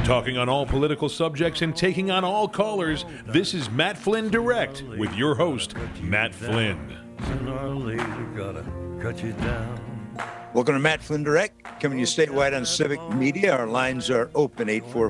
Talking on all political subjects and taking on all callers, this is Matt Flynn Direct with your host, Matt Flynn. Sooner or later, gotta cut you down. Welcome to Matt Flynn Direct, coming to you statewide on Civic Media. Our lines are open,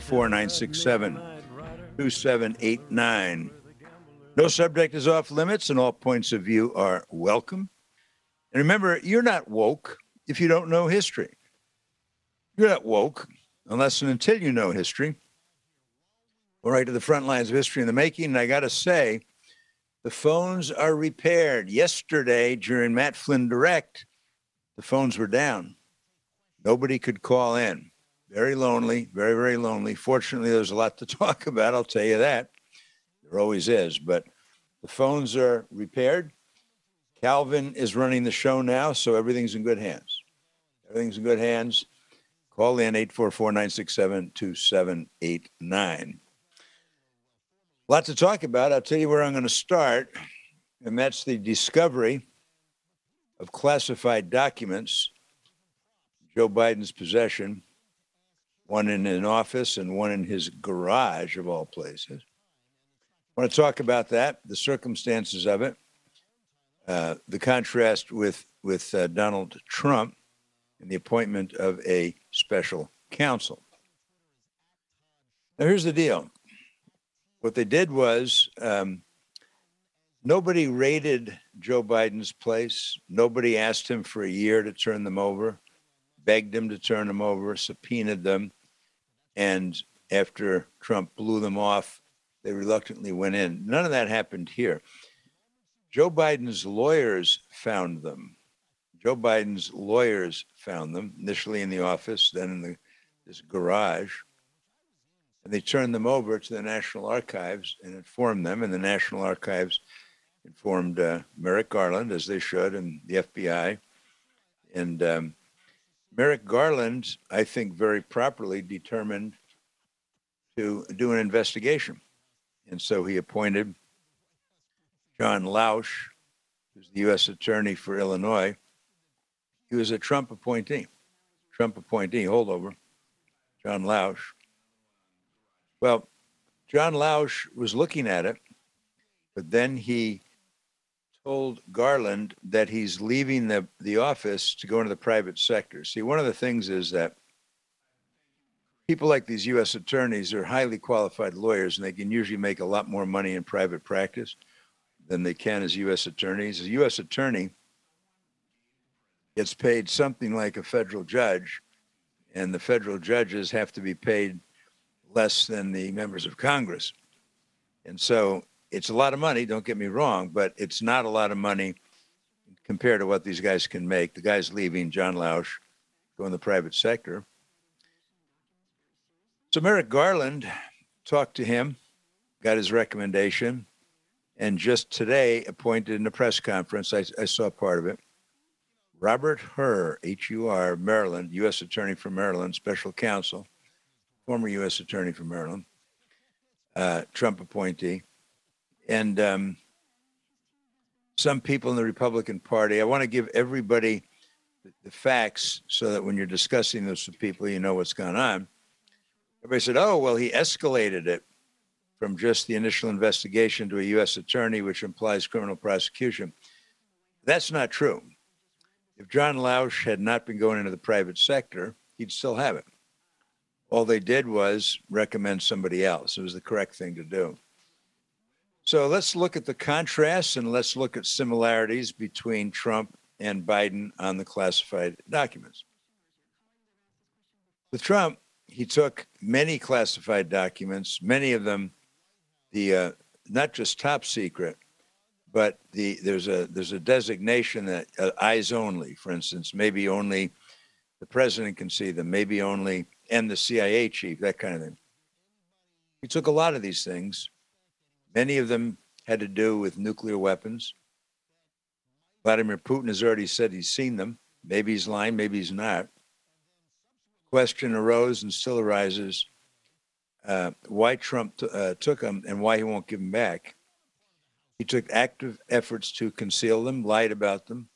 844-967-2789. No subject is off limits, and all points of view are welcome. And remember, you're not woke if you don't know history. You're not woke unless and until you know history. We're right to the front lines of history in the making, and I got to say, the phones are repaired. Yesterday, during Matt Flynn Direct, the phones were down. Nobody could call in. Very lonely, very, very lonely. Fortunately, there's a lot to talk about, I'll tell you that. There always is, but the phones are repaired. Calvin is running the show now, so everything's in good hands. Everything's in good hands. Call in 844-967-2789. Lots to talk about. I'll tell you where I'm going to start, and that's the discovery of classified documents, Joe Biden's possession, one in an office and one in his garage, of all places. I want to talk about that, the circumstances of it, the contrast with Donald Trump and the appointment of a special counsel. Now, here's the deal. What they did was nobody raided Joe Biden's place. Nobody asked him for a year to turn them over, begged him to turn them over, subpoenaed them. And after Trump blew them off, they reluctantly went in. None of that happened here. Joe Biden's lawyers found them. Joe Biden's lawyers found them, initially in the office, then in this garage. And they turned them over to the National Archives and informed them. And the National Archives informed Merrick Garland, as they should, and the FBI. And Merrick Garland, I think very properly, determined to do an investigation. And so he appointed John Lausch, who's the U.S. Attorney for Illinois. He was a Trump appointee, holdover, John Lausch. Well, John Lausch was looking at it, but then he told Garland that he's leaving the office to go into the private sector. See, one of the things is that people like these U.S. attorneys are highly qualified lawyers, and they can usually make a lot more money in private practice than they can as U.S. attorneys. A U.S. attorney gets paid something like a federal judge, and the federal judges have to be paid less than the members of Congress. And so it's a lot of money, don't get me wrong, but it's not a lot of money compared to what these guys can make. The guy's leaving, John Lausch, going to the private sector. So Merrick Garland talked to him, got his recommendation, and just today appointed in a press conference, I saw part of it, Robert Hur, H-U-R, Maryland, U.S. Attorney for Maryland, special counsel, former U.S. Attorney for Maryland, Trump appointee. And some people in the Republican Party, I want to give everybody the facts so that when you're discussing this with people, you know what's going on. Everybody said, oh, well, he escalated it from just the initial investigation to a U.S. attorney, which implies criminal prosecution. That's not true. If John Lausch had not been going into the private sector, he'd still have it. All they did was recommend somebody else. It was the correct thing to do. So let's look at the contrasts and let's look at similarities between Trump and Biden on the classified documents. With Trump, he took many classified documents, many of them not just top secret, but there's a designation that eyes only, for instance, maybe only the president can see them, maybe only, and the CIA chief, that kind of thing. He took a lot of these things. Many of them had to do with nuclear weapons. Vladimir Putin has already said he's seen them. Maybe he's lying, maybe he's not. Question arose and still arises why Trump took them and why he won't give them back. He took active efforts to conceal them, lied about them.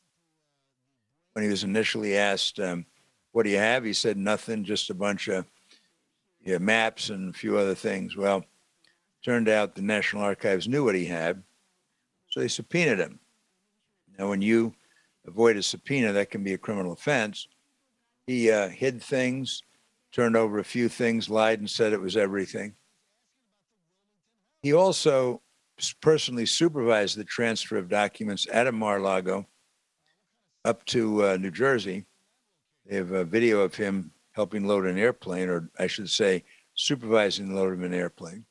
When he was initially asked, what do you have? He said nothing, just a bunch of maps and a few other things. Well, turned out the National Archives knew what he had, so they subpoenaed him. Now, when you avoid a subpoena, that can be a criminal offense. He hid things, turned over a few things, lied and said it was everything. He also personally supervised the transfer of documents out of Mar-a-Lago up to New Jersey. They have a video of him helping load an airplane, or I should say, supervising the load of an airplane.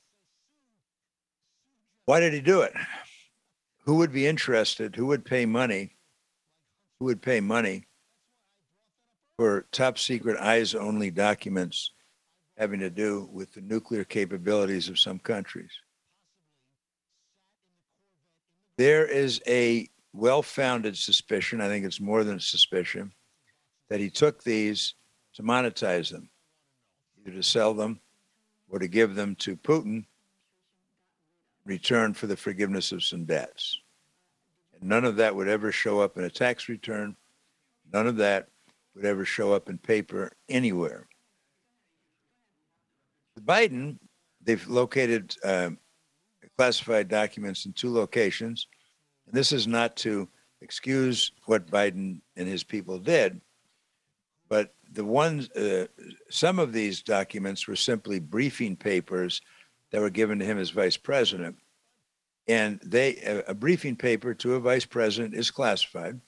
Why did he do it? Who would be interested? Who would pay money? Who would pay money for top secret eyes-only documents having to do with the nuclear capabilities of some countries? There is a well-founded suspicion, I think it's more than a suspicion, that he took these to monetize them, either to sell them or to give them to Putin in return for the forgiveness of some debts. And none of that would ever show up in a tax return. None of that would ever show up in paper anywhere. The Biden, they've located classified documents in two locations. And this is not to excuse what Biden and his people did, but the ones, some of these documents were simply briefing papers that were given to him as vice president. And a briefing paper to a vice president is classified.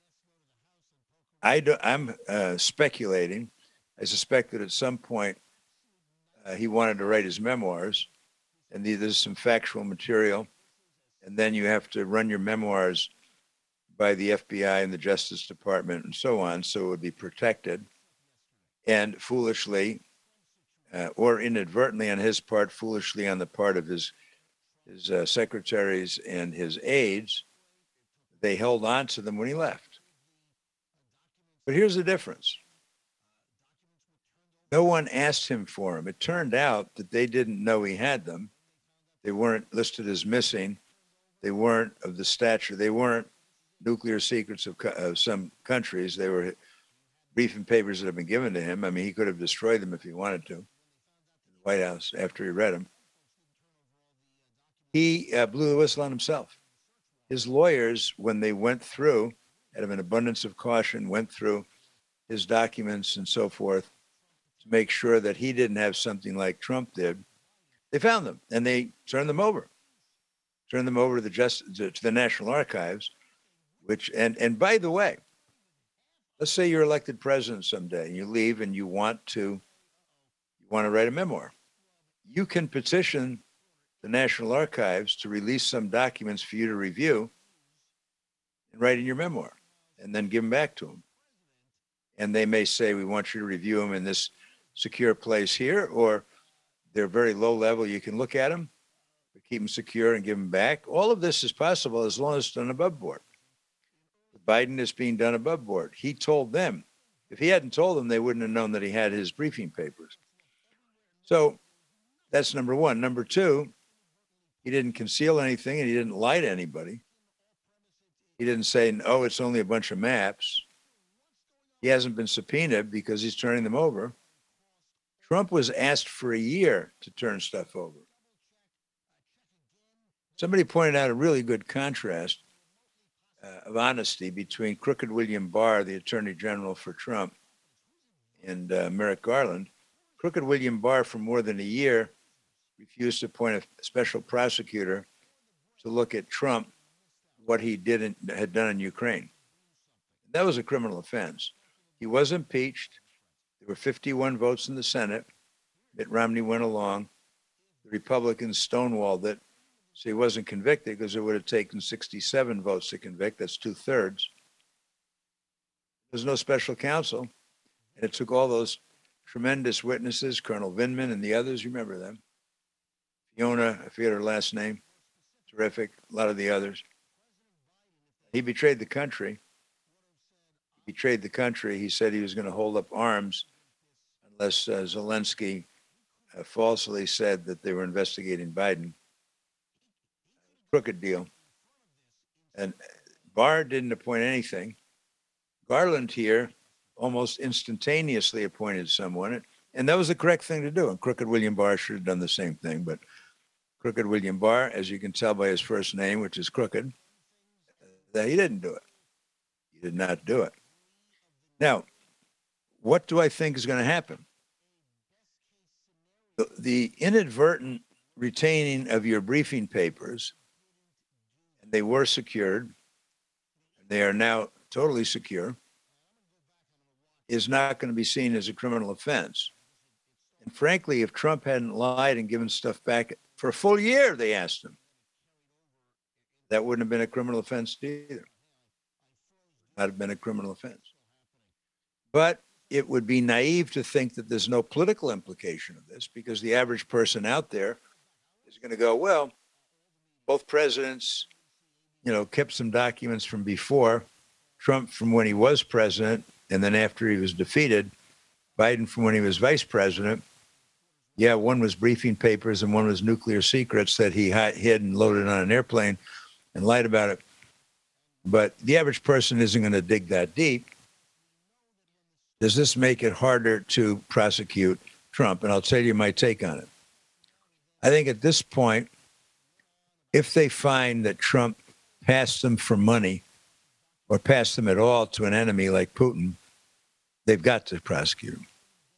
I'm speculating. I suspect that at some point he wanted to write his memoirs, and there's some factual material, and then you have to run your memoirs by the FBI and the Justice Department and so on, so it would be protected. And foolishly, or inadvertently on his part, foolishly on the part of his secretaries and his aides, they held on to them when he left. But here's the difference. No one asked him for them. It turned out that they didn't know he had them. They weren't listed as missing. They weren't of the stature. They weren't nuclear secrets of some countries. They were briefing papers that have been given to him. I mean, he could have destroyed them if he wanted to. The White House, after he read them. He blew the whistle on himself. His lawyers, when they went through, out of an abundance of caution, went through his documents and so forth to make sure that he didn't have something like Trump did. They found them and they turned them over to the National Archives, which, and by the way, let's say you're elected president someday and you leave and you want to write a memoir. You can petition the National Archives to release some documents for you to review and write in your memoir and then give them back to them. And they may say, we want you to review them in this secure place here, or they're very low level. You can look at them, but keep them secure and give them back. All of this is possible as long as it's done above board. Biden is being done above board. He told them. If he hadn't told them, they wouldn't have known that he had his briefing papers. So that's number one. Number two, he didn't conceal anything and he didn't lie to anybody. He didn't say, oh, it's only a bunch of maps. He hasn't been subpoenaed because he's turning them over. Trump was asked for a year to turn stuff over. Somebody pointed out a really good contrast of honesty between Crooked William Barr, the Attorney General for Trump, and Merrick Garland. Crooked William Barr, for more than a year, refused to appoint a special prosecutor to look at Trump, what he had done in Ukraine. That was a criminal offense. He was impeached. There were 51 votes in the Senate. Mitt Romney went along. The Republicans stonewalled it. So he wasn't convicted because it would have taken 67 votes to convict. That's 2/3. There's no special counsel. And it took all those tremendous witnesses, Colonel Vindman and the others, you remember them. Fiona, I forget her last name, terrific, a lot of the others. He betrayed the country. He said he was going to hold up arms unless Zelensky falsely said that they were investigating Biden. Crooked deal. And Barr didn't appoint anything. Garland here almost instantaneously appointed someone. And that was the correct thing to do. And Crooked William Barr should have done the same thing. But Crooked William Barr, as you can tell by his first name, which is Crooked, that he didn't do it. He did not do it. Now, what do I think is going to happen? The inadvertent retaining of your briefing papers, and they were secured, they are now totally secure, is not going to be seen as a criminal offense. And frankly, if Trump hadn't lied and given stuff back for a full year, they asked him, that wouldn't have been a criminal offense either. Not have been a criminal offense. But it would be naive to think that there's no political implication of this, because the average person out there is going to go, well, both presidents, kept some documents from before. Trump from when he was president, and then after he was defeated. Biden from when he was vice president. Yeah, one was briefing papers and one was nuclear secrets that he hid and loaded on an airplane and lied about it. But the average person isn't going to dig that deep. Does this make it harder to prosecute Trump? And I'll tell you my take on it. I think at this point, if they find that Trump passed them for money or passed them at all to an enemy like Putin, they've got to prosecute him.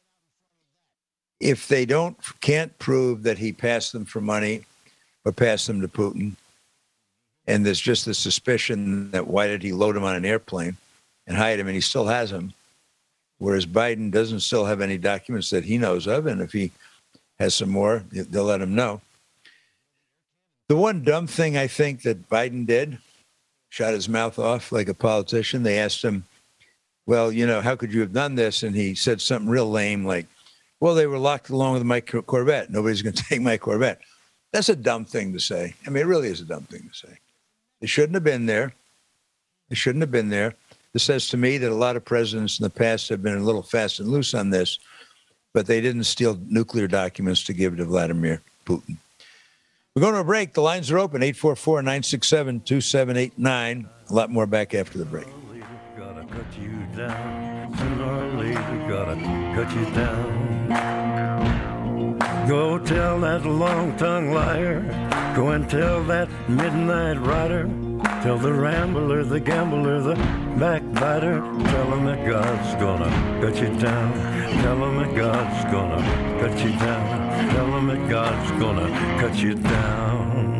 If they can't prove that he passed them for money or passed them to Putin, and there's just the suspicion that why did he load him on an airplane and hide him, and he still has him, whereas Biden doesn't still have any documents that he knows of, and if he has some more, they'll let him know. The one dumb thing I think that Biden did, shot his mouth off like a politician. They asked him, well, how could you have done this? And he said something real lame like, well, they were locked along with my Corvette. Nobody's going to take my Corvette. That's a dumb thing to say. I mean, it really is a dumb thing to say. They shouldn't have been there. They shouldn't have been there. This says to me that a lot of presidents in the past have been a little fast and loose on this, but they didn't steal nuclear documents to give to Vladimir Putin. We're going to a break. The lines are open, 844-967-2789. A lot more back after the break. Gotta cut you down. Sooner or later, gotta cut you down. Go tell that long-tongued liar. Go and tell that midnight rider. Tell the rambler, the gambler, the backbiter. Tell him that God's gonna cut you down. Tell him that God's gonna cut you down. Tell him that God's gonna cut you down.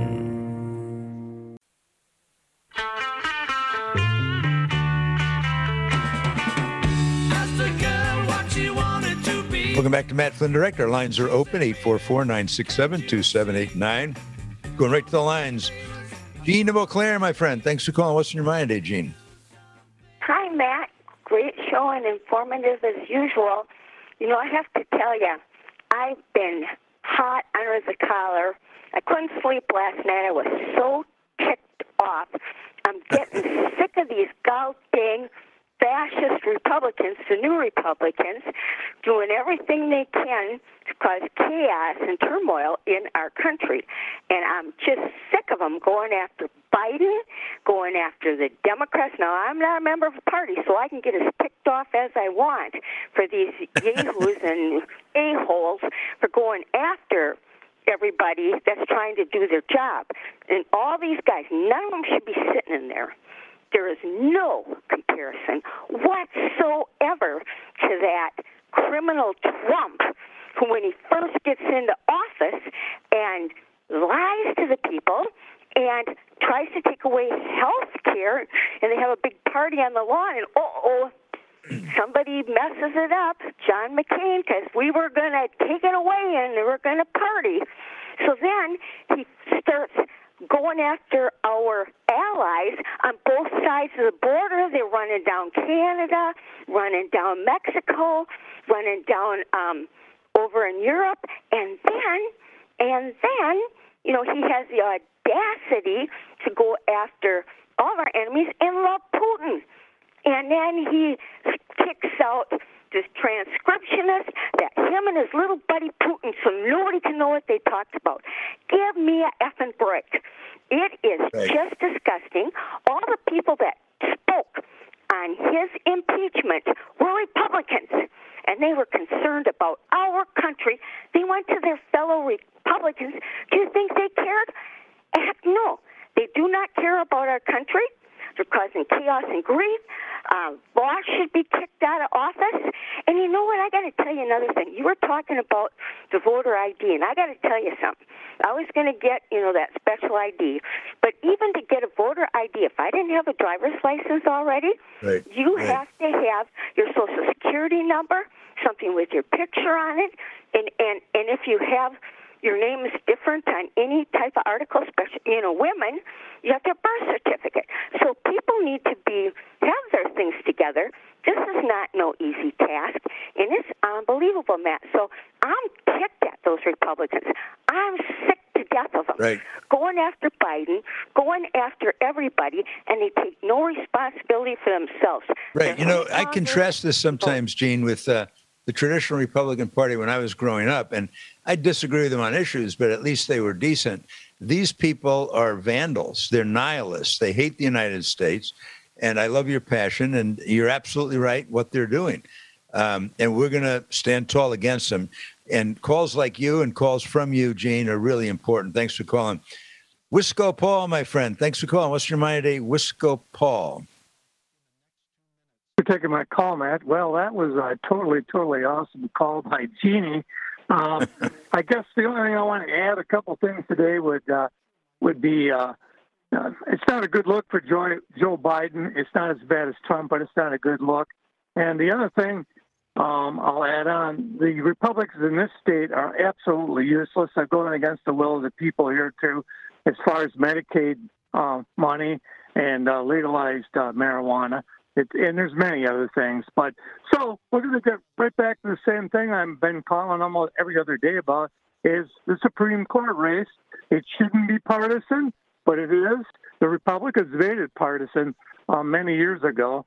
Welcome back to Matt Flynn Direct. Our lines are open, 844-967-2789. Going right to the lines. Gene of Eau Claire, my friend. Thanks for calling. What's in your mind today, Gene? Hi, Matt. Great show and informative as usual. I have to tell you, I've been hot under the collar. I couldn't sleep last night. I was so ticked off. I'm getting sick of these goddamn fascist Republicans, the new Republicans, doing everything they can to cause chaos and turmoil in our country. And I'm just sick of them going after Biden, going after the Democrats. Now, I'm not a member of a party, so I can get as ticked off as I want for these yahoos and a-holes for going after everybody that's trying to do their job. And all these guys, none of them should be sitting in there. There is no comparison whatsoever to that criminal Trump who, when he first gets into office and lies to the people and tries to take away health care, and they have a big party on the lawn, and somebody messes it up, John McCain, because we were going to take it away and we're going to party. So then he starts going after our allies on both sides of the border. They're running down Canada, running down Mexico, running down over in Europe, and then he has the audacity to go after all our enemies and love Putin. And then he kicks out this transcriptionist that him and his little buddy Putin, so nobody can know what they talked about. Give me a effing break. It is just disgusting. All the people that spoke on his impeachment were Republicans, and they were concerned about our not care about our country. They're causing chaos and grief. Boss should be kicked out of office. And you know what? I got to tell you another thing. You were talking about the voter ID, and I got to tell you something. I was going to get, that special ID. But even to get a voter ID, if I didn't have a driver's license already, you have to have your Social Security number, something with your picture on it, and if you have your name is different on any type of article, especially, women, you have their birth certificate. So people need to have their things together. This is not no easy task, and it's unbelievable, Matt. So I'm ticked at those Republicans. I'm sick to death of them. Going after Biden, going after everybody, and they take no responsibility for themselves. I contrast this sometimes, Gene, with the traditional Republican Party when I was growing up, and I disagree with them on issues, but at least they were decent. These people are vandals. They're nihilists. They hate the United States, and I love your passion, and you're absolutely right what they're doing. And we're going to stand tall against them. And calls like you and calls from you, Gene, are really important. Thanks for calling. Wisco Paul, my friend, thanks for calling. What's your mind today? Wisco Paul. For taking my call, Matt. Well, that was a totally awesome call by Jeannie. I guess the only thing I want to add, a couple things today would be it's not a good look for Joe Biden. It's not as bad as Trump, but it's not a good look. And the other thing I'll add on, the Republicans in this state are absolutely useless. They're going against the will of the people here, too, as far as Medicaid money and legalized marijuana. And there's many other things. But so we're going to get right back to the same thing I've been calling almost every other day about, is the Supreme Court race. It shouldn't be partisan, but it is. The Republicans made it partisan many years ago.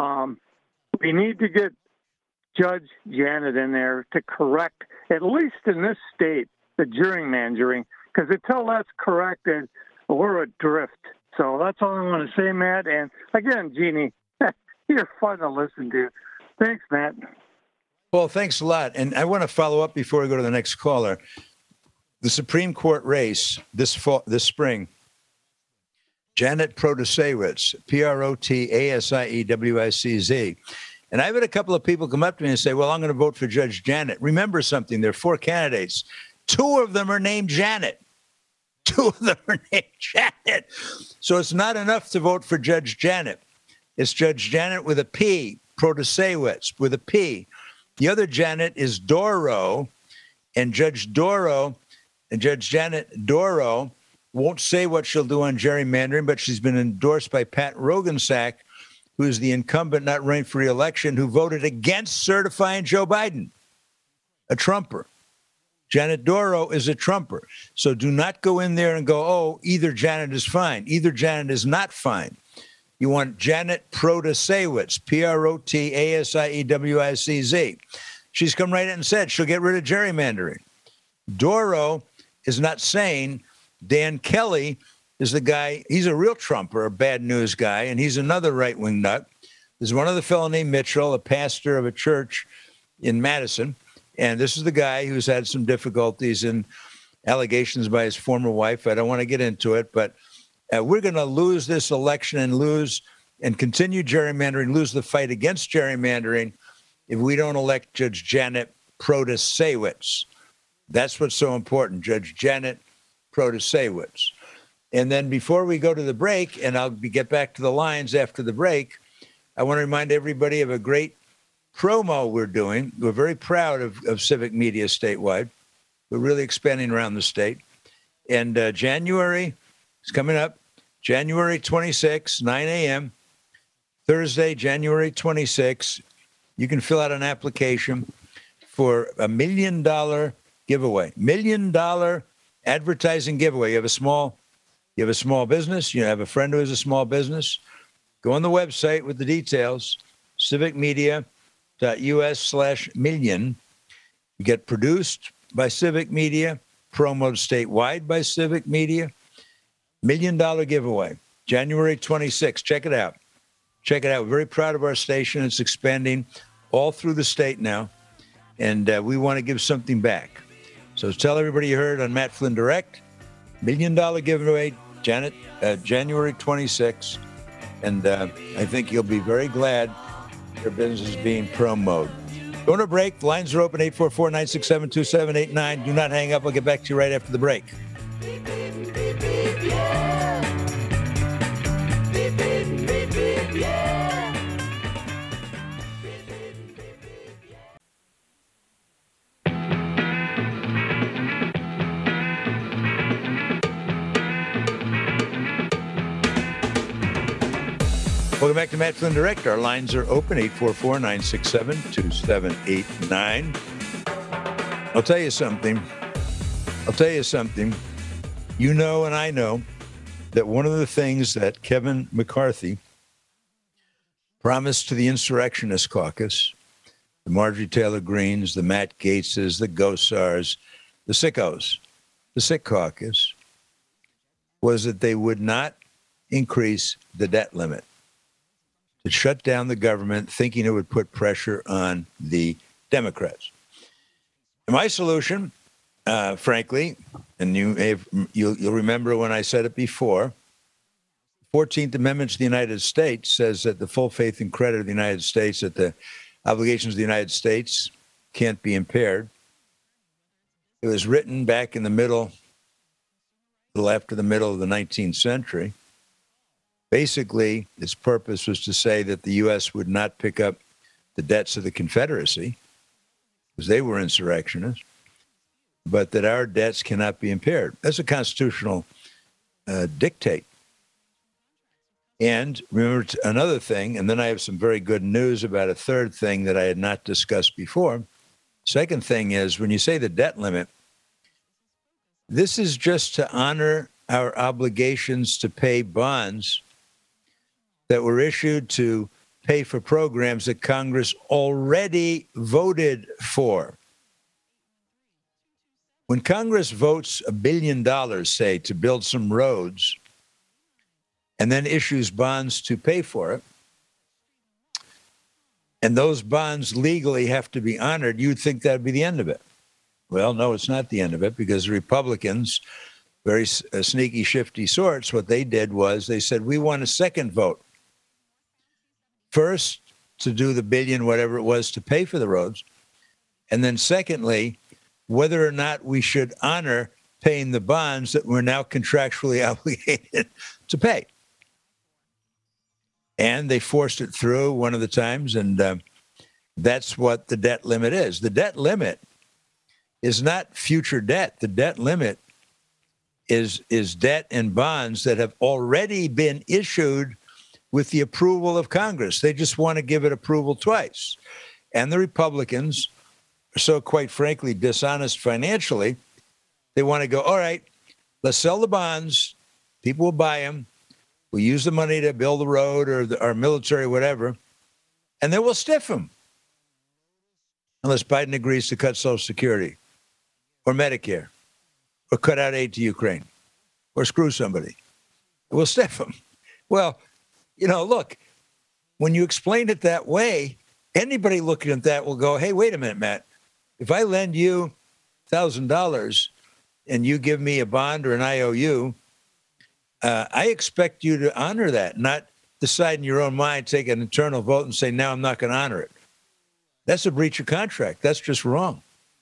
We need to get Judge Janet in there to correct, at least in this state, the gerrymandering, because until that's corrected, we're adrift. So that's all I want to say, Matt. And again, Jeannie, you're fun to listen to. Thanks, Matt. Well, thanks a lot. And I want to follow up before we go to the next caller. The Supreme Court race this spring, Janet Protasiewicz, Protasiewicz. And I've had a couple of people come up to me and say, well, I'm going to vote for Judge Janet. Remember something, there are 4 candidates. 2 of them are named Janet. 2 of them are named Janet. So it's not enough to vote for Judge Janet. It's Judge Janet with a P, Protasiewicz with a P. The other Janet is Dorow, and Judge Janet Dorow won't say what she'll do on gerrymandering, but she's been endorsed by Pat Roggensack, who's the incumbent not running for re-election, who voted against certifying Joe Biden, a Trumper. Janet Dorow is a Trumper. So do not go in there and go, oh, either Janet is fine, either Janet is not fine. You want Janet Protasiewicz, Protasiewicz. She's come right in and said she'll get rid of gerrymandering. Dorow is not saying. Dan Kelly is the guy. He's a real Trumper, a bad news guy, and he's another right-wing nut. There's one other fellow named Mitchell, a pastor of a church in Madison, and this is the guy who's had some difficulties and allegations by his former wife. I don't want to get into it, but we're going to lose this election and lose and continue gerrymandering, lose the fight against gerrymandering if we don't elect Judge Janet Protasiewicz. That's what's so important, Judge Janet Protasiewicz. And then before we go to the break, and I'll get back to the lines after the break, I want to remind everybody of a great promo we're doing. We're very proud of Civic Media statewide. We're really expanding around the state. And January is coming up, January 26, 9 a.m., Thursday, January 26. You can fill out an application for $1 million giveaway, $1 million advertising giveaway. You have a small business, you have a friend who has a small business, go on the website with the details, civicmedia.us/million. You get produced by Civic Media, promoted statewide by Civic Media. $1 million giveaway, January 26th. Check it out. Check it out. We're very proud of our station. It's expanding all through the state now, and we want to give something back. So tell everybody you heard on Matt Flynn Direct. $1 million giveaway, Janet, January 26th. And I think you'll be very glad your business is being promoted. Going to a break. The lines are open, 844-967-2789. Do not hang up. I'll get back to you right after the break. Welcome back to Matt Flynn Direct. Our lines are open, 844-967-2789. I'll tell you something. You know and I know that one of the things that Kevin McCarthy promised to the Insurrectionist Caucus, the Marjorie Taylor Greens, the Matt Gaetzes, the Gosars, the sickos, the sick caucus, was that they would not increase the debt limit. To shut down the government, thinking it would put pressure on the Democrats. And my solution, frankly, and you'll remember when I said it before, the 14th Amendment to the United States says that the full faith and credit of the United States, that the obligations of the United States can't be impaired. It was written back in the middle, a little after the middle of the 19th century. Basically, its purpose was to say that the U.S. would not pick up the debts of the Confederacy, because they were insurrectionists, but that our debts cannot be impaired. That's a constitutional dictate. And remember another thing, and then I have some very good news about a third thing that I had not discussed before. Second thing is, when you say the debt limit, this is just to honor our obligations to pay bonds that were issued to pay for programs that Congress already voted for. When Congress votes $1 billion, say, to build some roads, and then issues bonds to pay for it, and those bonds legally have to be honored, you'd think that'd be the end of it. Well, no, it's not the end of it, because the Republicans, very sneaky, shifty sorts, what they did was they said, we want a second vote. First, to do the billion, whatever it was, to pay for the roads. And then secondly, whether or not we should honor paying the bonds that we're now contractually obligated to pay. And they forced it through one of the times, and that's what the debt limit is. The debt limit is not future debt. The debt limit is debt and bonds that have already been issued with the approval of Congress. They just want to give it approval twice. And the Republicans are so, quite frankly, dishonest financially. They want to go, all right, let's sell the bonds. People will buy them. We'll use the money to build the road or our military, whatever. And then we'll stiff them. Unless Biden agrees to cut Social Security or Medicare or cut out aid to Ukraine or screw somebody. We'll stiff them. Well, look, when you explain it that way, anybody looking at that will go, hey, wait a minute, Matt. If I lend you $1,000 and you give me a bond or an IOU, I expect you to honor that, not decide in your own mind, take an internal vote and say, now I'm not going to honor it. That's a breach of contract. That's just wrong.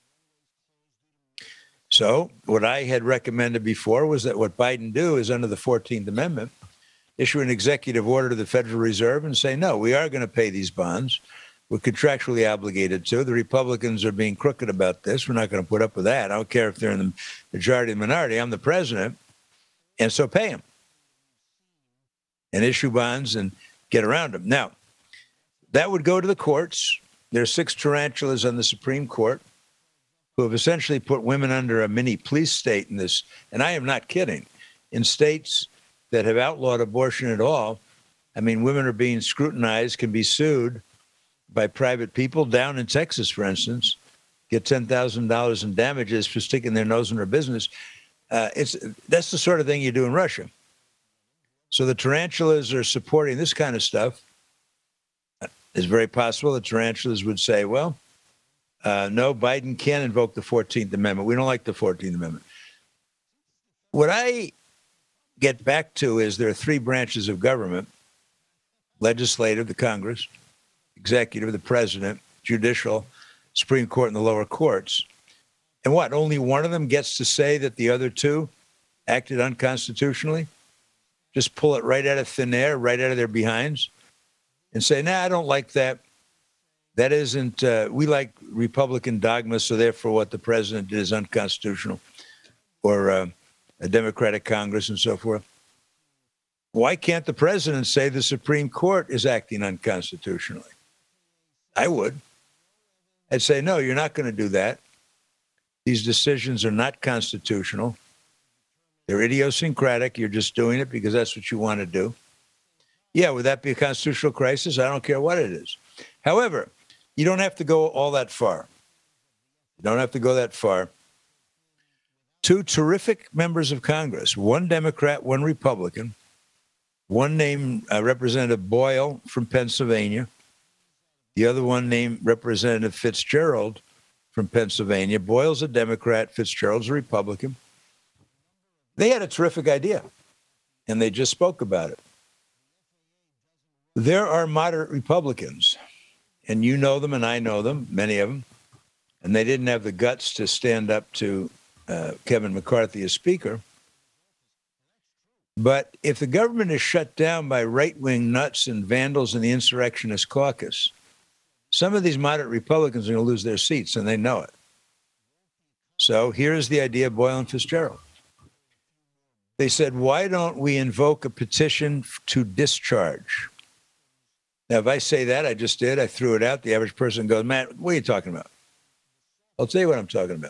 So what I had recommended before was that what Biden do is under the 14th Amendment, issue an executive order to the Federal Reserve and say, no, we are going to pay these bonds. We're contractually obligated to. The Republicans are being crooked about this. We're not going to put up with that. I don't care if they're in the majority or minority. I'm the president. And so pay them and issue bonds and get around them. Now, that would go to the courts. There are 6 tarantulas on the Supreme Court who have essentially put women under a mini police state in this. And I am not kidding. In states that have outlawed abortion at all, I mean, women are being scrutinized, can be sued by private people down in Texas, for instance, get $10,000 in damages for sticking their nose in their business. That's the sort of thing you do in Russia. So the tarantulas are supporting this kind of stuff. It's very possible the tarantulas would say, well, no, Biden can't invoke the 14th Amendment. We don't like the 14th Amendment. What I get back to is there are three branches of government: legislative, the Congress; executive, the president; judicial, Supreme Court, and the lower courts. And what? Only one of them gets to say that the other two acted unconstitutionally? Just pull it right out of thin air, right out of their behinds, and say, "Nah, I don't like that. That isn't. We like Republican dogma, so therefore, what the president did is unconstitutional," or a Democratic Congress and so forth. Why can't the president say the Supreme Court is acting unconstitutionally? I would. I'd say, no, you're not going to do that. These decisions are not constitutional. They're idiosyncratic. You're just doing it because that's what you want to do. Yeah, would that be a constitutional crisis? I don't care what it is. However, you don't have to go all that far. You don't have to go that far. Two terrific members of Congress, one Democrat, one Republican, one named Representative Boyle from Pennsylvania, the other one named Representative Fitzgerald from Pennsylvania. Boyle's a Democrat, Fitzgerald's a Republican. They had a terrific idea, and they just spoke about it. There are moderate Republicans, and you know them and I know them, many of them, and they didn't have the guts to stand up to Kevin McCarthy as Speaker. But if the government is shut down by right-wing nuts and vandals in the Insurrectionist Caucus, some of these moderate Republicans are going to lose their seats, and they know it. So here's the idea of Boyle and Fitzgerald. They said, why don't we invoke a petition to discharge? Now, if I say that, I just did, I threw it out, the average person goes, Matt, what are you talking about? I'll tell you what I'm talking about.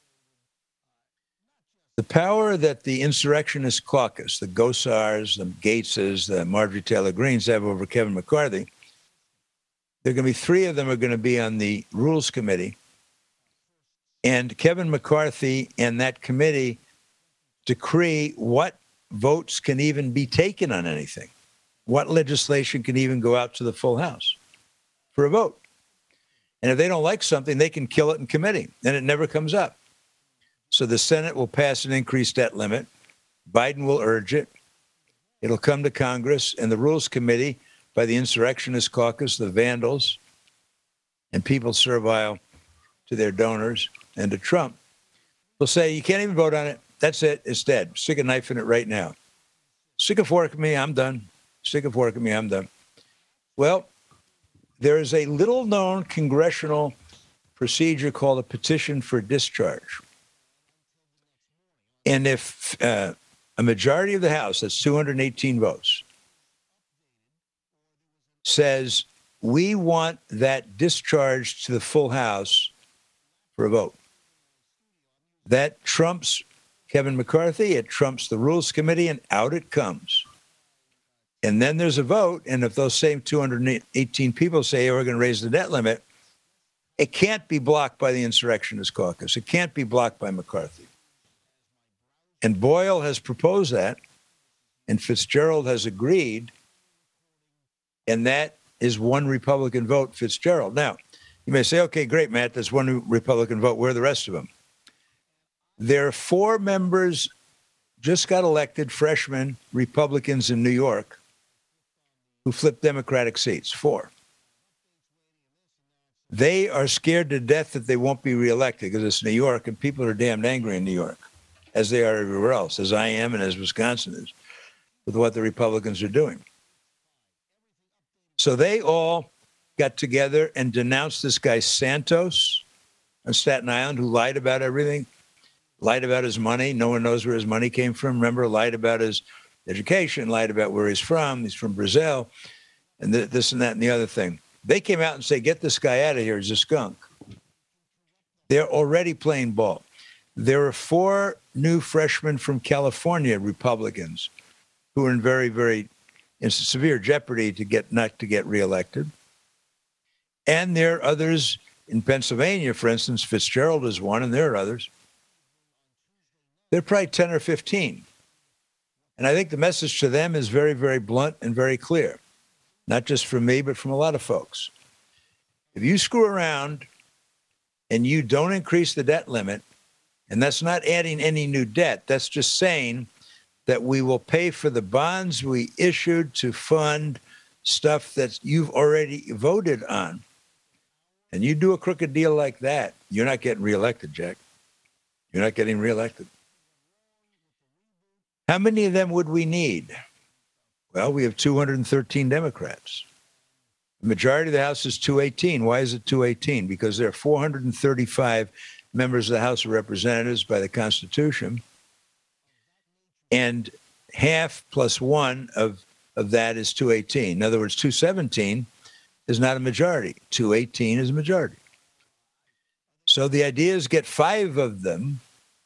The power that the Insurrectionist Caucus, the Gosars, the Gateses, the Marjorie Taylor Greens have over Kevin McCarthy, there are going to be three of them are going to be on the Rules Committee. And Kevin McCarthy and that committee decree what votes can even be taken on anything, what legislation can even go out to the full House for a vote. And if they don't like something, they can kill it in committee, and it never comes up. So the Senate will pass an increased debt limit. Biden will urge it. It'll come to Congress, and the Rules Committee by the Insurrectionist Caucus, the vandals, and people servile to their donors and to Trump, will say, you can't even vote on it. That's it. It's dead. Stick a knife in it right now. Stick a fork in me. I'm done. Stick a fork in me. I'm done. Well, there is a little-known congressional procedure called a petition for discharge. And if a majority of the House, that's 218 votes, says we want that discharged to the full House for a vote, that trumps Kevin McCarthy, it trumps the Rules Committee, and out it comes. And then there's a vote, and if those same 218 people say, hey, we're going to raise the debt limit, it can't be blocked by the Insurrectionist Caucus. It can't be blocked by McCarthy. And Boyle has proposed that, and Fitzgerald has agreed, and that is one Republican vote, Fitzgerald. Now, you may say, okay, great, Matt, that's one Republican vote. Where are the rest of them? There are four members just got elected, freshmen, Republicans in New York, who flipped Democratic seats, four. They are scared to death that they won't be reelected because it's New York, and people are damned angry in New York, as they are everywhere else, as I am and as Wisconsin is, with what the Republicans are doing. So they all got together and denounced this guy Santos on Staten Island, who lied about everything, lied about his money. No one knows where his money came from. Remember, lied about his education, lied about where he's from. He's from Brazil, and this and that and the other thing. They came out and say, get this guy out of here. He's a skunk. They're already playing ball. There are four new freshmen from California, Republicans, who are in very, very in severe jeopardy to not to get reelected. And there are others in Pennsylvania, for instance, Fitzgerald is one, and there are others. They're probably 10 or 15. And I think the message to them is very, very blunt and very clear, not just from me, but from a lot of folks. If you screw around and you don't increase the debt limit, and that's not adding any new debt, that's just saying that we will pay for the bonds we issued to fund stuff that you've already voted on. And you do a crooked deal like that, you're not getting reelected, Jack. You're not getting reelected. How many of them would we need? Well, we have 213 Democrats. The majority of the House is 218. Why is it 218? Because there are 435 members of the House of Representatives by the Constitution. And half plus one of that is 218. In other words, 217 is not a majority. 218 is a majority. So the idea is get five of them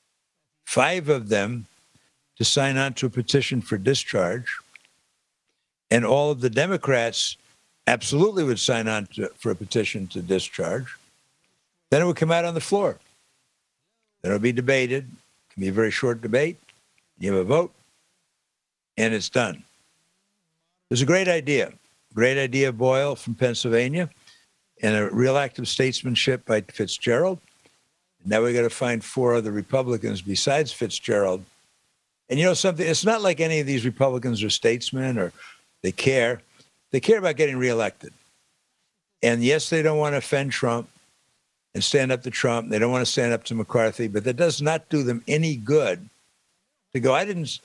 to sign on to a petition for discharge. And all of the Democrats absolutely would sign on for a petition to discharge. Then it would come out on the floor. Then it'll be debated. It can be a very short debate. You have a vote, and it's done. There's a great idea. Great idea, Boyle from Pennsylvania, and a real act of statesmanship by Fitzgerald. Now we got to find four other Republicans besides Fitzgerald. And you know something? It's not like any of these Republicans are statesmen or they care. They care about getting reelected. And yes, they don't want to offend Trump and stand up to Trump. They don't want to stand up to McCarthy, but that does not do them any good to go, I didn't,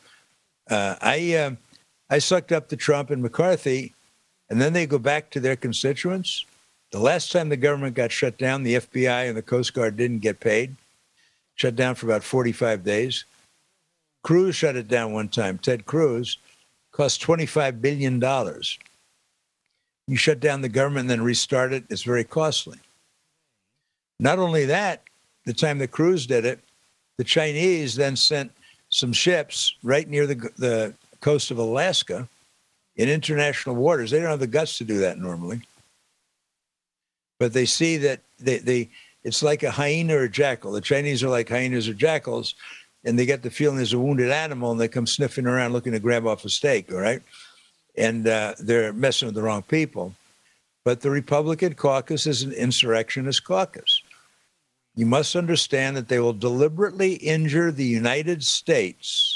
I sucked up to Trump and McCarthy, and then they go back to their constituents. The last time the government got shut down, the FBI and the Coast Guard didn't get paid. Shut down for about 45 days. Cruz shut it down one time. Ted Cruz cost $25 billion. You shut down the government and then restart it, it's very costly. Not only that, the time that Cruz did it, the Chinese then sent some ships right near the coast of Alaska in international waters. They don't have the guts to do that normally. But they see that it's like a hyena or a jackal. The Chinese are like hyenas or jackals, and they get the feeling there's a wounded animal, and they come sniffing around looking to grab off a steak, all right? And they're messing with the wrong people. But the Republican caucus is an insurrectionist caucus. You must understand that they will deliberately injure the United States,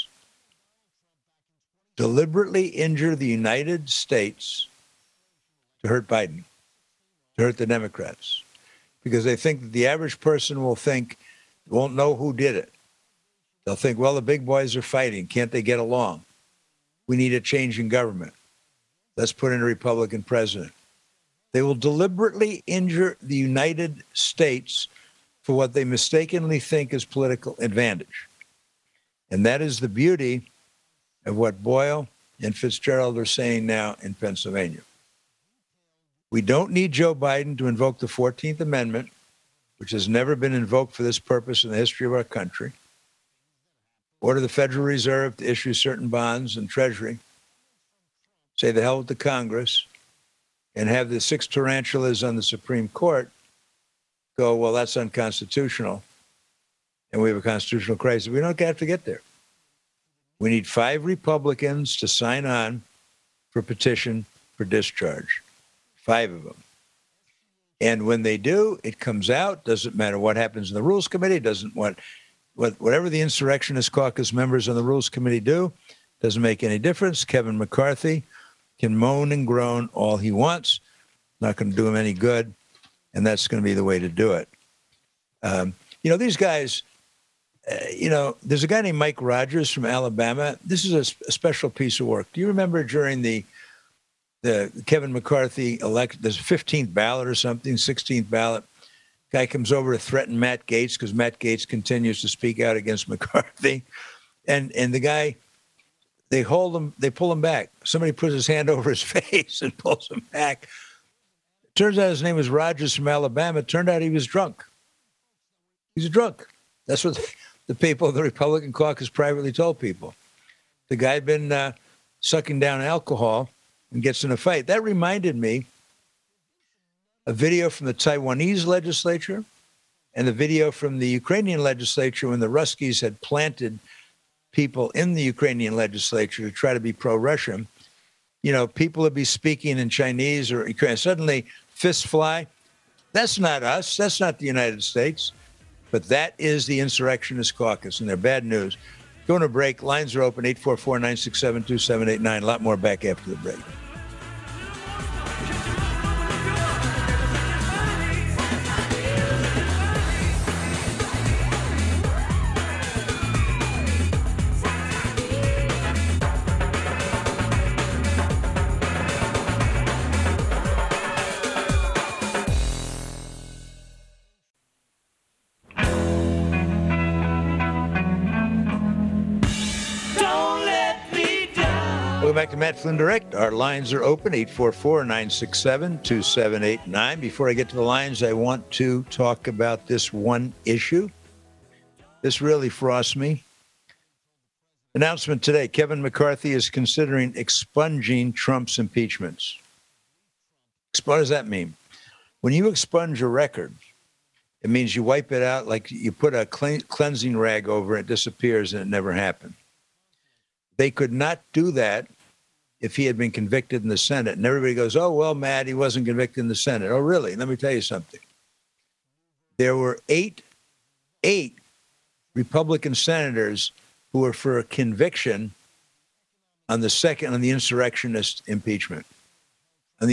to hurt Biden, to hurt the Democrats, because they think that the average person won't know who did it. They'll think, well, the big boys are fighting. Can't they get along? We need a change in government. Let's put in a Republican president. They will deliberately injure the United States for what they mistakenly think is political advantage. And that is the beauty of what Boyle and Fitzgerald are saying now in Pennsylvania. We don't need Joe Biden to invoke the 14th Amendment, which has never been invoked for this purpose in the history of our country. Order the Federal Reserve to issue certain bonds and Treasury. Say the hell with the Congress, and have the six tarantulas on the Supreme Court go, well, that's unconstitutional, and we have a constitutional crisis. We don't have to get there. We need 5 Republicans to sign on for a petition for discharge. 5 of them. And when they do, it comes out. Doesn't matter what happens in the Rules Committee. Whatever the Insurrectionist Caucus members on the Rules Committee do, doesn't make any difference. Kevin McCarthy can moan and groan all he wants. Not going to do him any good. And that's going to be the way to do it. These guys, there's a guy named Mike Rogers from Alabama. This is a special piece of work. Do you remember during the Kevin McCarthy election, there's a 15th ballot or something, 16th ballot, guy comes over to threaten Matt Gaetz because Matt Gaetz continues to speak out against McCarthy. And the guy, they pull him back. Somebody puts his hand over his face and pulls him back. Turns out his name was Rogers from Alabama. Turned out he was drunk. He's a drunk. That's what the people of the Republican caucus privately told people. The guy had been sucking down alcohol and gets in a fight. That reminded me a video from the Taiwanese legislature and the video from the Ukrainian legislature when the Ruskies had planted people in the Ukrainian legislature to try to be pro-Russian. People would be speaking in Chinese or Ukrainian. Suddenly, fists fly. That's not us. That's not the United States. But that is the Insurrectionist Caucus, and they're bad news. Going to break. Lines are open, 844-967-2789. A lot more back after the break. Welcome back to Matt Flynn Direct. Our lines are open, 844-967-2789. Before I get to the lines, I want to talk about this one issue. This really frosts me. Announcement today, Kevin McCarthy is considering expunging Trump's impeachments. What does that mean? When you expunge a record, it means you wipe it out like you put a cleansing rag over it, disappears, and it never happened. They could not do that if he had been convicted in the Senate. And everybody goes, oh, well, Matt, he wasn't convicted in the Senate. Oh, really? Let me tell you something. There were eight Republican senators who were for a conviction on the insurrectionist impeachment. But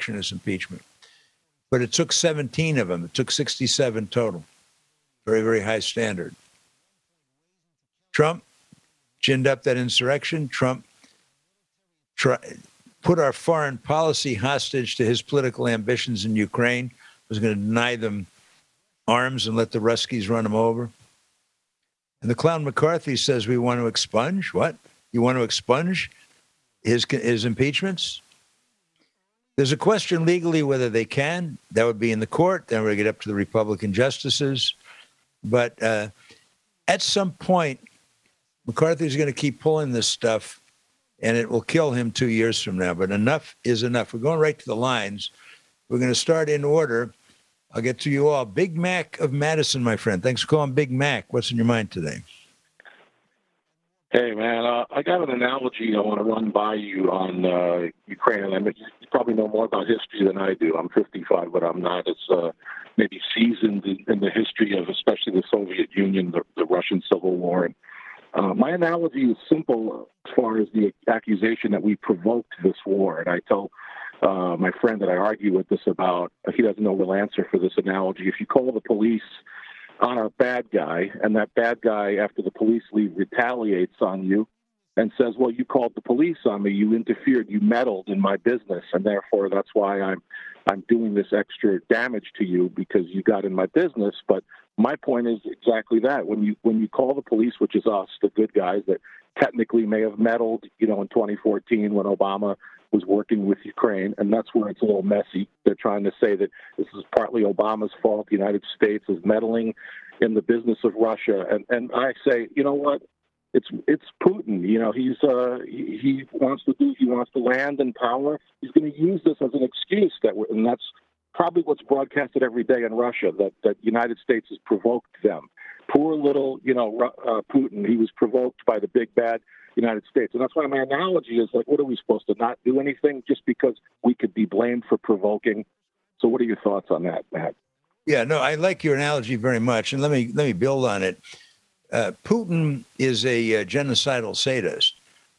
it took 17 of them. It took 67 total. Very, very high standard. Trump ginned up that insurrection. Trump put our foreign policy hostage to his political ambitions in Ukraine, was going to deny them arms and let the Ruskies run them over. And the clown McCarthy says we want to expunge. What? You want to expunge his impeachments? There's a question legally whether they can. That would be in the court. Then we'll get up to the Republican justices. But at some point, McCarthy's going to keep pulling this stuff, and it will kill him 2 years from now. But enough is enough. We're going right to the lines. We're going to start in order. I'll get to you all. Big Mac of Madison, my friend. Thanks for calling Big Mac. What's in your mind today? Hey, man, I got an analogy I want to run by you on Ukraine. And you probably know more about history than I do. I'm 55, but I'm not as maybe seasoned in the history of especially the Soviet Union, the Russian Civil War. And, my analogy is simple as far as the accusation that we provoked this war. And I tell my friend that I argue with this about, he doesn't know the real answer for this analogy. If you call the police on a bad guy, and that bad guy, after the police leave, retaliates on you and says, well, you called the police on me, you interfered, you meddled in my business, and therefore that's why I'm doing this extra damage to you because you got in my business. But my point is exactly that. When you call the police, which is us, the good guys that technically may have meddled, in 2014 when Obama was working with Ukraine, and that's where it's a little messy. They're trying to say that this is partly Obama's fault. The United States is meddling in the business of Russia, and I say, you know what? It's Putin. He wants to land in power. He's going to use this as an excuse and that's probably what's broadcasted every day in Russia, that the United States has provoked them. Poor little, Putin. He was provoked by the big bad United States. And that's why my analogy is like, what are we supposed to not do anything just because we could be blamed for provoking? So what are your thoughts on that, Matt? Yeah, no, I like your analogy very much. And let me build on it. Putin is a genocidal sadist.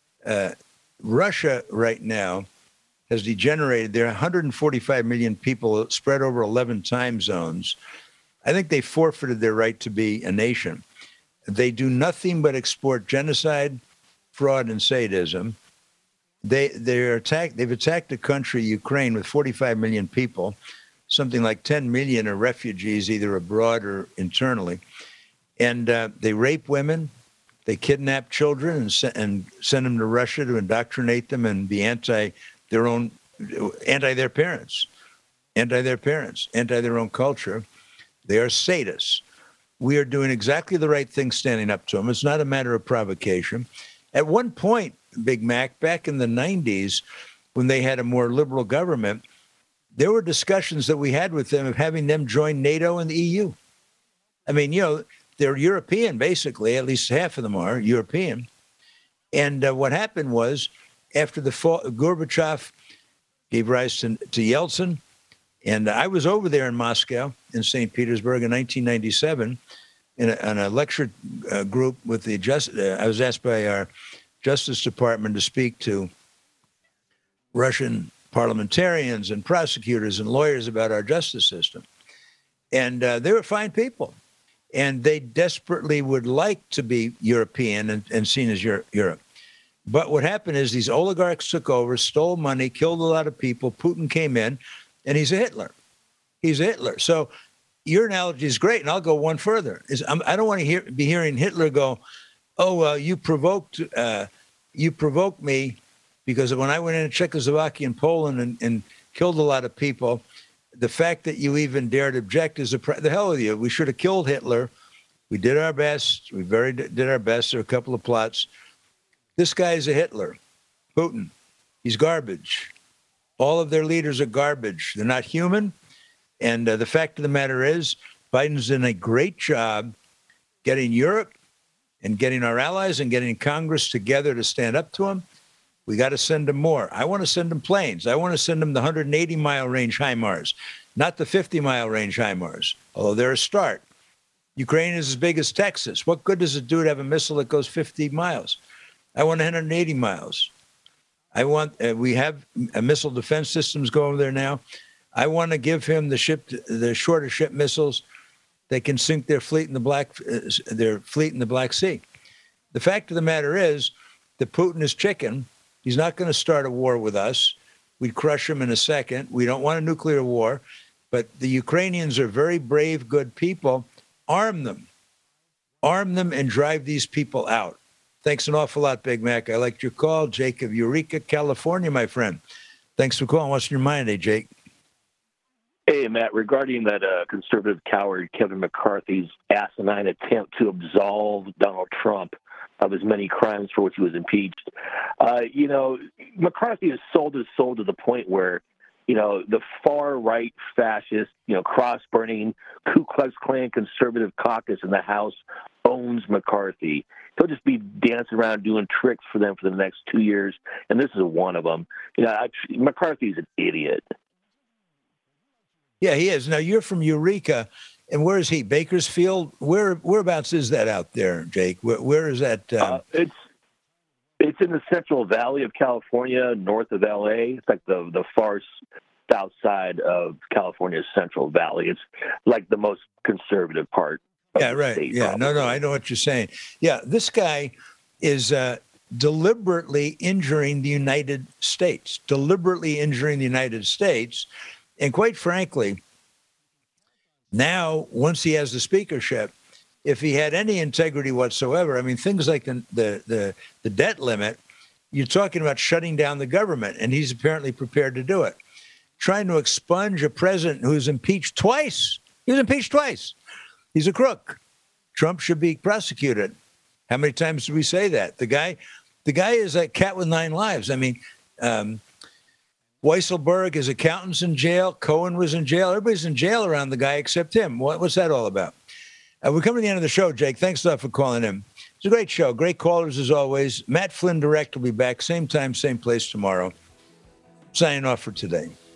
Russia right now has degenerated. There are 145 million people spread over 11 time zones. I think they forfeited their right to be a nation. They do nothing but export genocide, fraud, and sadism. They've attacked a country, Ukraine, with 45 million people. Something like 10 million are refugees, either abroad or internally. And they rape women. They kidnap children and send them to Russia to indoctrinate them and be anti their own parents, anti their own culture. They are sadists. We are doing exactly the right thing standing up to them. It's not a matter of provocation. At one point, Big Mac, back in the 90s, when they had a more liberal government, there were discussions that we had with them of having them join NATO and the EU. I mean, they're European, basically. At least half of them are European. And what happened was, after the fall, Gorbachev gave rise to Yeltsin. And I was over there in Moscow, in St. Petersburg in 1997. in a lecture group with the I was asked by our Justice Department to speak to Russian parliamentarians and prosecutors and lawyers about our justice system. And they were fine people. And they desperately would like to be European and seen as Europe. But what happened is these oligarchs took over, stole money, killed a lot of people. Putin came in, and he's a Hitler. He's a Hitler. So your analogy is great, and I'll go one further. I don't want to be hearing Hitler go, "Oh, well, you provoked me because when I went into Czechoslovakia and Poland and killed a lot of people, the fact that you even dared object is the hell with you. We should have killed Hitler. We did our best. We did our best. There are a couple of plots. This guy is a Hitler, Putin. He's garbage. All of their leaders are garbage. They're not human. And the fact of the matter is, Biden's done a great job getting Europe and getting our allies and getting Congress together to stand up to him. We got to send them more. I want to send them planes. I want to send them the 180-mile range HIMARS, not the 50-mile range HIMARS, although they're a start. Ukraine is as big as Texas. What good does it do to have a missile that goes 50 miles? I want 180 miles. I want. We have missile defense systems going over there now. I want to give him the shorter ship missiles that can sink their fleet in the Black Sea. The fact of the matter is that Putin is chicken. He's not going to start a war with us. We'd crush him in a second. We don't want a nuclear war. But the Ukrainians are very brave, good people. Arm them and drive these people out. Thanks an awful lot, Big Mac. I liked your call. Jake of Eureka, California, my friend. Thanks for calling. What's in your mind, Jake? Hey, Matt, regarding that conservative coward Kevin McCarthy's asinine attempt to absolve Donald Trump of his many crimes for which he was impeached, McCarthy has sold his soul to the point where, the far-right fascist, cross-burning Ku Klux Klan conservative caucus in the House owns McCarthy. He'll just be dancing around doing tricks for them for the next 2 years, and this is one of them. McCarthy's an idiot. Yeah, he is. Now, you're from Eureka, and where is he? Bakersfield? Whereabouts is that out there, Jake? Where is that? It's in the Central Valley of California, north of L.A. It's like the far south side of California's Central Valley. It's like the most conservative part. Yeah, right. State, yeah, probably. No, I know what you're saying. Yeah, this guy is deliberately injuring the United States, And quite frankly, now, once he has the speakership, if he had any integrity whatsoever, I mean, things like the debt limit, you're talking about shutting down the government, and he's apparently prepared to do it. Trying to expunge a president who's impeached twice. He was impeached twice. He's a crook. Trump should be prosecuted. How many times do we say that? The guy is a cat with 9 lives. I mean, Weisselberg, his accountant's in jail. Cohen was in jail. Everybody's in jail around the guy except him. What's that all about? We're coming to the end of the show, Jake. Thanks a lot for calling in. It's a great show. Great callers as always. Matt Flynn Direct will be back same time, same place tomorrow. Signing off for today.